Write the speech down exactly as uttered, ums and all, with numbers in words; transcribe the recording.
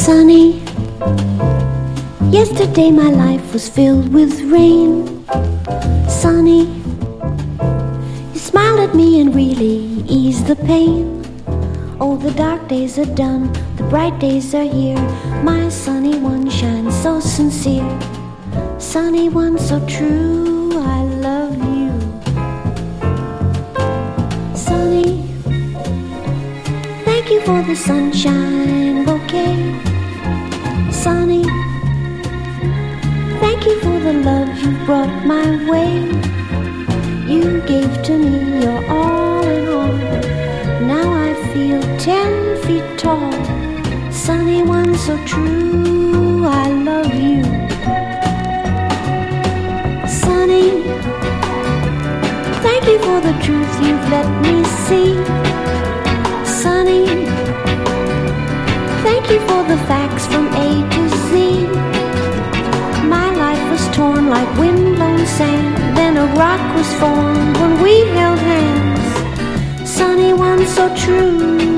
Sunny, yesterday my life was filled with rain. Sunny, you smiled at me and really eased the pain. Oh, the dark days are done, the bright days are here. My sunny one shines so sincere. Sunny one so true, I love you. Sunny, thank you for the sunshine bouquet. Sunny, thank you for the love you brought my way. You gave to me your all in all. Now I feel ten feet tall. Sunny one so true, I love you. Sunny, thank you for the truth you've let me see. Sunny, thank you for the facts from A to Z. My life was torn like windblown sand. Then a rock was formed when we held hands. Sunny one so true,